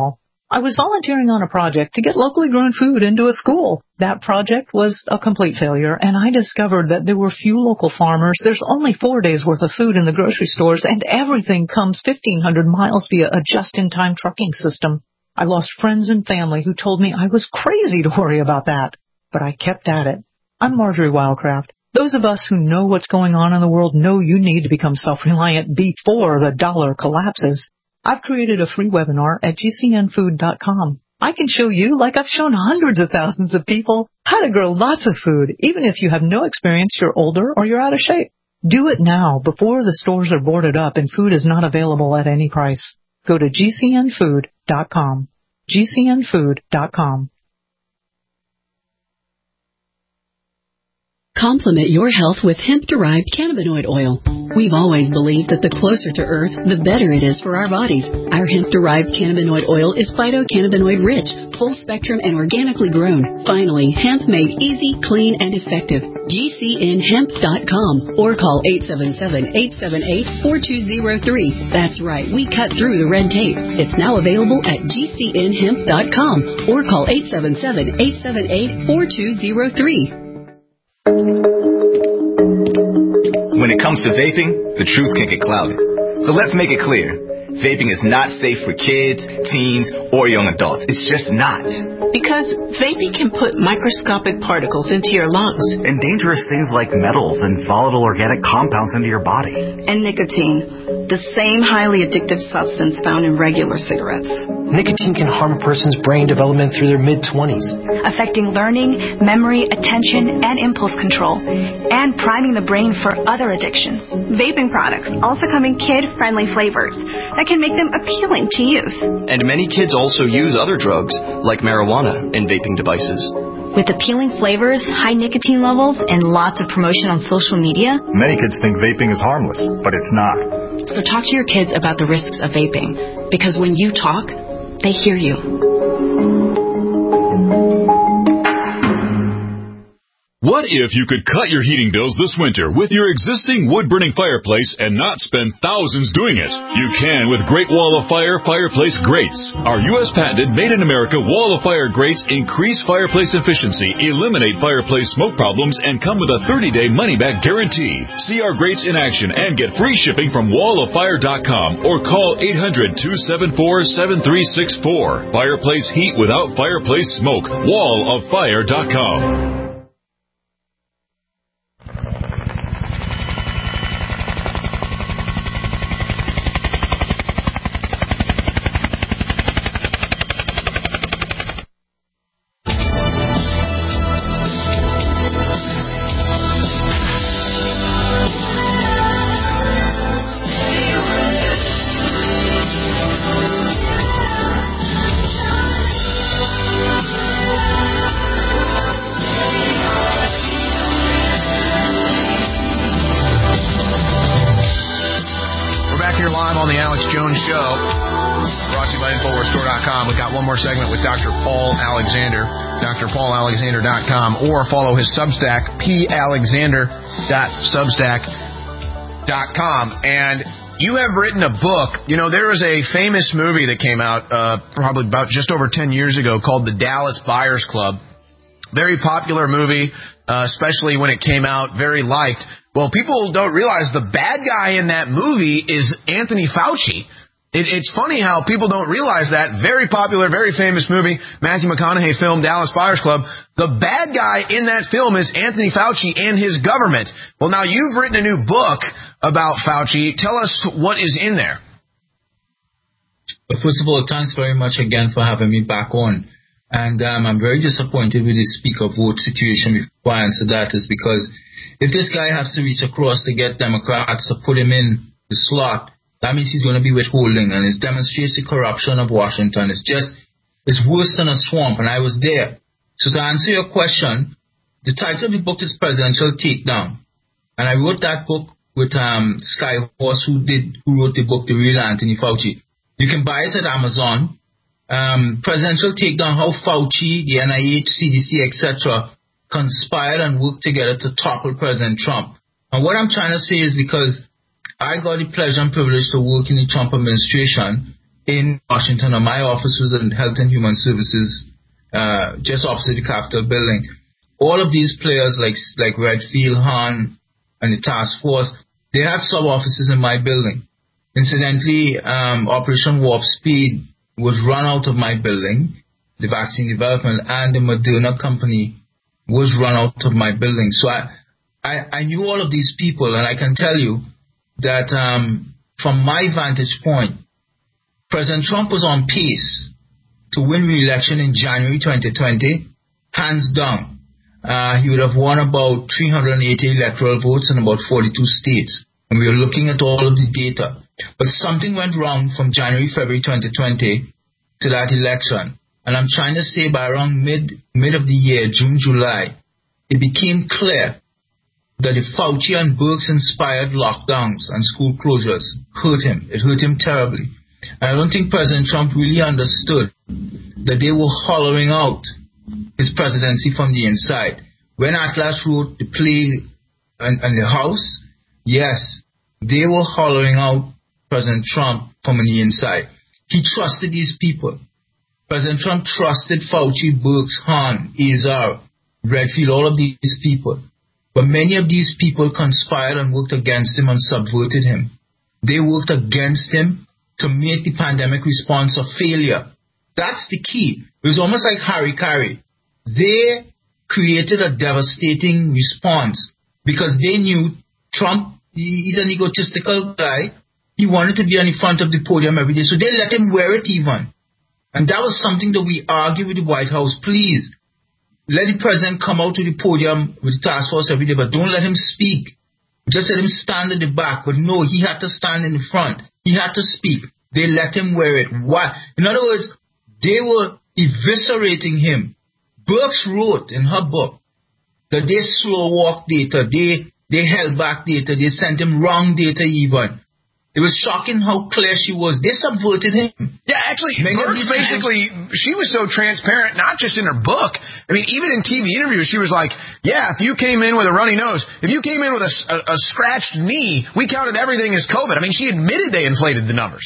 I was volunteering on a project to get locally grown food into a school. That project was a complete failure, and I discovered that there were few local farmers. There's only four days' worth of food in the grocery stores, and everything comes fifteen hundred miles via a just-in-time trucking system. I lost friends and family who told me I was crazy to worry about that, but I kept at it. I'm Marjorie Wildcraft. Those of us who know what's going on in the world know you need to become self-reliant before the dollar collapses. I've created a free webinar at G C N food dot com. I can show you, like I've shown hundreds of thousands of people, how to grow lots of food, even if you have no experience, you're older, or you're out of shape. Do it now, before the stores are boarded up and food is not available at any price. Go to G C N food dot com. G C N food dot com. Complement your health with hemp-derived cannabinoid oil. We've always believed that the closer to Earth, the better it is for our bodies. Our hemp-derived cannabinoid oil is phytocannabinoid-rich, full-spectrum, and organically grown. Finally, hemp made easy, clean, and effective. G C N hemp dot com or call eight seven seven, eight seven eight, four two zero three. That's right, we cut through the red tape. It's now available at G C N hemp dot com or call eight seven seven, eight seven eight, four two zero three. When it comes to vaping, the truth can get clouded. So let's make it clear. Vaping is not safe for kids, teens, or young adults. It's just not. Because vaping can put microscopic particles into your lungs. And dangerous things like metals and volatile organic compounds into your body. And nicotine, the same highly addictive substance found in regular cigarettes. Nicotine can harm a person's brain development through their mid-twenties, affecting learning, memory, attention, and impulse control, and priming the brain for other addictions. Vaping products also come in kid-friendly flavors that can make them appealing to youth. And many kids also use other drugs, like marijuana, in vaping devices. With appealing flavors, high nicotine levels, and lots of promotion on social media, many kids think vaping is harmless, but it's not. So talk to your kids about the risks of vaping, because when you talk, they hear you. What if you could cut your heating bills this winter with your existing wood-burning fireplace and not spend thousands doing it? You can with Great Wall of Fire Fireplace Grates. Our U S patented made-in-America Wall of Fire grates increase fireplace efficiency, eliminate fireplace smoke problems, and come with a thirty-day money-back guarantee. See our grates in action and get free shipping from wall of fire dot com or call eight hundred, two seven four, seven three six four. Fireplace heat without fireplace smoke. wall of fire dot com. Segment with Doctor Paul Alexander, D R Paul Alexander dot com, or follow his Substack, p alexander dot substack dot com. And you have written a book. You know, there was a famous movie that came out uh, probably about just over ten years ago called The Dallas Buyers Club. Very popular movie, uh, especially when it came out, very liked. Well, people don't realize the bad guy in that movie is Anthony Fauci. It, it's funny how people don't realize that. Very popular, very famous movie, Matthew McConaughey film, Dallas Buyers Club. The bad guy in that film is Anthony Fauci and his government. Well, now you've written a new book about Fauci. Tell us what is in there. First of all, thanks very much again for having me back on. And um, I'm very disappointed with the speaker vote situation before I answer that, is because if this guy has to reach across to get Democrats to put him in the slot, that means he's going to be withholding, and it demonstrates the corruption of Washington. It's just, it's worse than a swamp, and I was there. So to answer your question, the title of the book is Presidential Takedown. And I wrote that book with um, Skyhorse, who did, who wrote the book, The Real Anthony Fauci. You can buy it at Amazon. Um, Presidential Takedown, how Fauci, the N I H, C D C, et cetera, conspired and worked together to topple President Trump. And what I'm trying to say is because I got the pleasure and privilege to work in the Trump administration, in Washington, and my office was in Health and Human Services, uh, just opposite the Capitol building. All of these players, like like Redfield, Hahn, and the task force, they had sub-offices in my building. Incidentally, um, Operation Warp Speed was run out of my building, the vaccine development, and the Moderna company was run out of my building. So I, I, I knew all of these people, and I can tell you that um, from my vantage point, President Trump was on pace to win re-election in January twenty twenty, hands down. Uh, he would have won about three hundred eighty electoral votes in about forty-two states. And we are looking at all of the data. But something went wrong from January, February twenty twenty to that election. And I'm trying to say by around mid, mid of the year, June, July, it became clear that the Fauci and Birx inspired lockdowns and school closures hurt him. It hurt him terribly. And I don't think President Trump really understood that they were hollowing out his presidency from the inside. When Atlas wrote The Plague and, and the House, yes, they were hollowing out President Trump from the inside. He trusted these people. President Trump trusted Fauci, Birx, Hahn, Azar, Redfield, all of these people. But many of these people conspired and worked against him and subverted him. They worked against him to make the pandemic response a failure. That's the key. It was almost like Harry Carey. They created a devastating response because they knew Trump, he's an egotistical guy. He wanted to be on the front of the podium every day, so they let him wear it even. And that was something that we argued with the White House. Please, let the president come out to the podium with the task force every day, but don't let him speak. Just let him stand at the back. But no, he had to stand in the front. He had to speak. They let him wear it. Why? In other words, they were eviscerating him. Birx wrote in her book that they slow walk data. They, they held back data. They sent him wrong data even. It was shocking how clear she was. They subverted him. Yeah, actually, Birx basically, she was so transparent, not just in her book. I mean, even in T V interviews, she was like, yeah, if you came in with a runny nose, if you came in with a, a, a scratched knee, we counted everything as COVID. I mean, she admitted they inflated the numbers.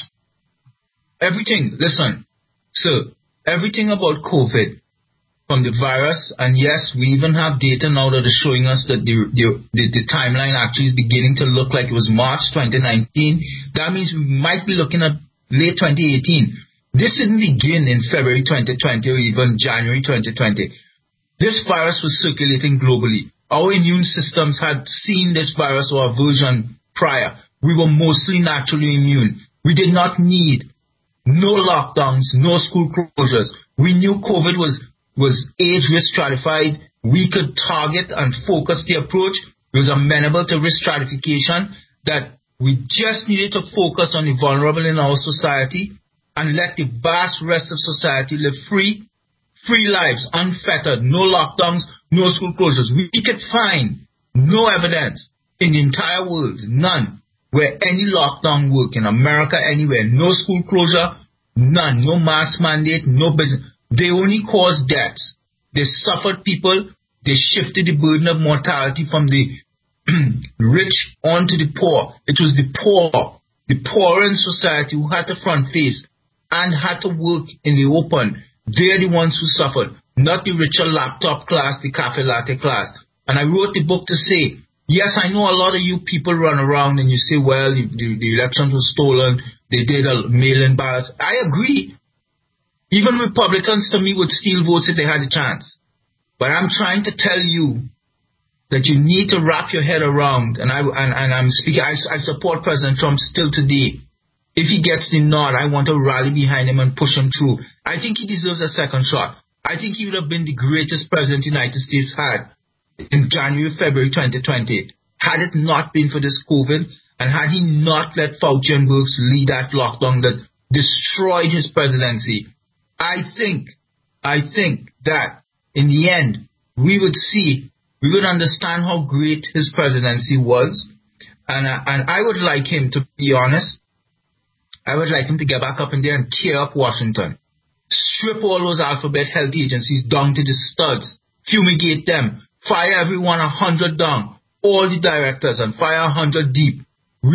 Everything, listen, so everything about COVID, from the virus, and yes, we even have data now that is showing us that the, the, the, the timeline actually is beginning to look like it was March twenty nineteen. That means we might be looking at late twenty eighteen. This didn't begin in February twenty twenty or even January twenty twenty. This virus was circulating globally. Our immune systems had seen this virus or a version prior. We were mostly naturally immune. We did not need no lockdowns, no school closures. We knew COVID was was age-risk stratified. We could target and focus the approach. It was amenable to risk stratification, that we just needed to focus on the vulnerable in our society and let the vast rest of society live free, free lives, unfettered, no lockdowns, no school closures. We could find no evidence in the entire world, none, where any lockdown worked in America, anywhere, no school closure, none, no mask mandate, no business. They only caused deaths. They suffered people. They shifted the burden of mortality from the rich onto the poor. It was the poor, the poor in society who had to front face and had to work in the open. They're the ones who suffered, not the richer laptop class, the cafe latte class. And I wrote the book to say, yes, I know a lot of you people run around and you say, well, the, the, the elections were stolen. They did a mail-in ballots. I agree. Even Republicans, to me, would steal votes if they had a chance. But I'm trying to tell you that you need to wrap your head around, and, I, and, and I'm speaking, I, I support President Trump still today. If he gets the nod, I want to rally behind him and push him through. I think he deserves a second shot. I think he would have been the greatest president the United States had in January, February twenty twenty, had it not been for this COVID, and had he not let Fauci and Birx lead that lockdown that destroyed his presidency. I think, I think that in the end, we would see, we would understand how great his presidency was. And, uh, and I would like him, to be honest, I would like him to get back up in there and tear up Washington. Strip all those alphabet health agencies down to the studs. Fumigate them. Fire everyone a hundred down. All the directors, and fire a hundred deep. Re-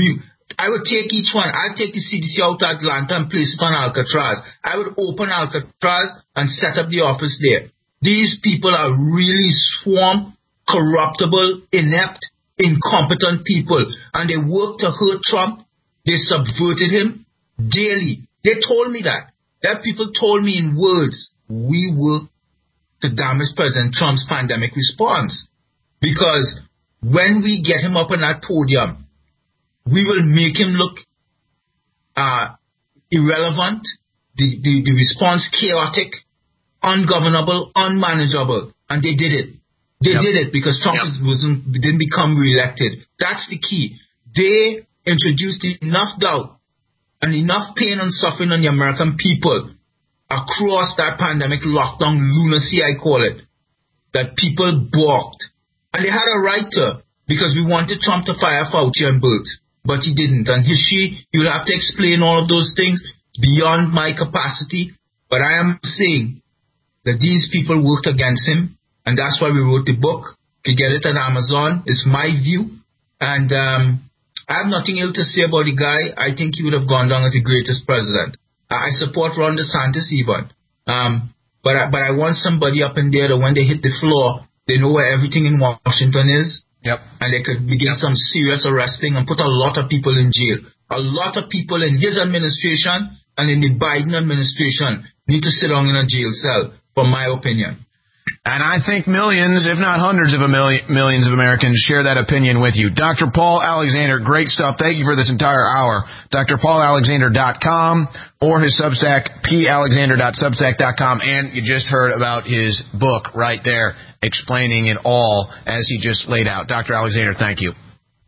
I would take each one. I'd take the C D C out of Atlanta and place it on Alcatraz. I would open Alcatraz and set up the office there. These people are really swarm, corruptible, inept, incompetent people. And they work to hurt Trump. They subverted him daily. They told me that. That people told me in words, we work to damage President Trump's pandemic response. Because when we get him up on that podium, we will make him look uh, irrelevant, the, the, the response chaotic, ungovernable, unmanageable. And they did it. They yep. did it because Trump yep. wasn't, didn't become reelected. That's the key. They introduced enough doubt and enough pain and suffering on the American people across that pandemic lockdown lunacy, I call it, that people balked. And they had a right to, because we wanted Trump to fire Fauci and Birx, but he didn't. And he, she, you'll have to explain all of those things beyond my capacity. But I am saying that these people worked against him, and that's why we wrote the book. You can get it on Amazon. It's my view. And um, I have nothing ill to say about the guy. I think he would have gone down as the greatest president. I support Ron DeSantis even. Um, but, I, but I want somebody up in there that when they hit the floor, they know where everything in Washington is. Yep. And they could begin yep. some serious arresting and put a lot of people in jail. A lot of people in his administration and in the Biden administration need to sit down in a jail cell, from my opinion. And I think millions, if not hundreds of a million, millions of Americans share that opinion with you. Doctor Paul Alexander, great stuff. Thank you for this entire hour. D R Paul Alexander dot com or his Substack, p alexander dot substack dot com. And you just heard about his book right there, explaining it all as he just laid out. Doctor Alexander, thank you.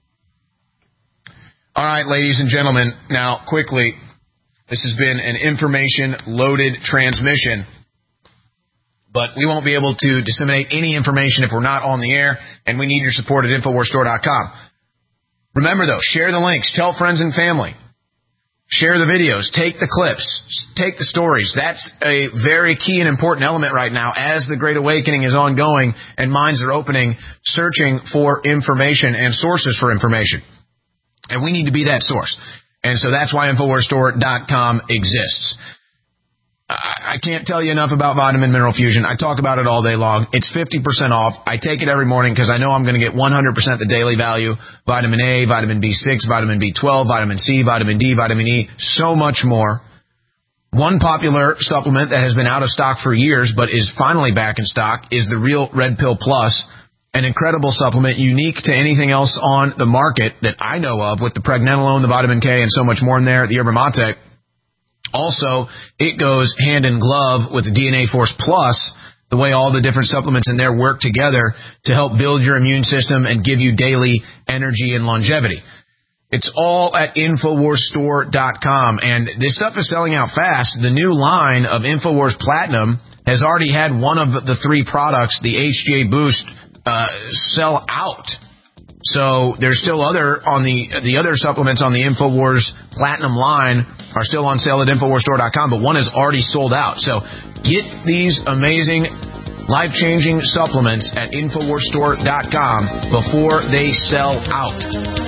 All right, ladies and gentlemen, now quickly, this has been an information-loaded transmission. But we won't be able to disseminate any information if we're not on the air, and we need your support at Infowars Store dot com. Remember, though, share the links. Tell friends and family. Share the videos. Take the clips. Take the stories. That's a very key and important element right now as the Great Awakening is ongoing and minds are opening, searching for information and sources for information. And we need to be that source. And so that's why Infowars Store dot com exists. I can't tell you enough about Vitamin Mineral Fusion. I talk about it all day long. It's fifty percent off. I take it every morning because I know I'm going to get one hundred percent the daily value. Vitamin A, vitamin B six, vitamin B twelve, vitamin C, vitamin D, vitamin E, so much more. One popular supplement that has been out of stock for years but is finally back in stock is the Real Red Pill Plus, an incredible supplement unique to anything else on the market that I know of, with the pregnenolone, the vitamin K, and so much more in there, the yerba mate. Also, it goes hand in glove with the D N A Force Plus, the way all the different supplements in there work together to help build your immune system and give you daily energy and longevity. It's all at Infowars Store dot com, and this stuff is selling out fast. The new line of Infowars Platinum has already had one of the three products, the H G A Boost, uh, sell out. So there's still other on the the other supplements on the Infowars Platinum line are still on sale at Infowars Store dot com, but one is already sold out. So get these amazing, life-changing supplements at Infowars Store dot com before they sell out.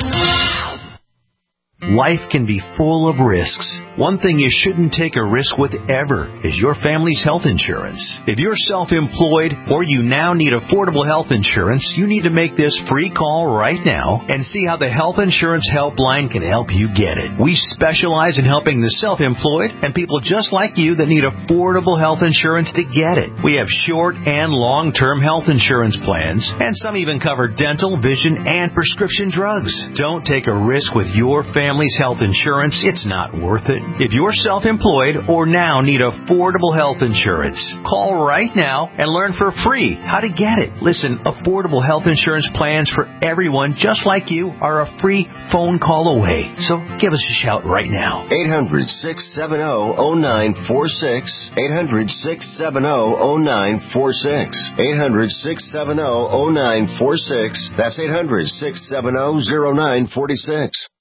Life can be full of risks. One thing you shouldn't take a risk with ever is your family's health insurance. If you're self-employed or you now need affordable health insurance, you need to make this free call right now and see how the Health Insurance Helpline can help you get it. We specialize in helping the self-employed and people just like you that need affordable health insurance to get it. We have short and long-term health insurance plans, and some even cover dental, vision, and prescription drugs. Don't take a risk with your family's health insurance. It's not worth it. If you're self-employed or now need affordable health insurance, call right now and learn for free how to get it. Listen, affordable health insurance plans for everyone just like you are a free phone call away. So give us a shout right now. eight hundred, six seven zero, zero nine four six. eight hundred, six seven zero, zero nine four six. eight hundred, six seven zero, zero nine four six. That's eight hundred, six seven zero, zero nine four six.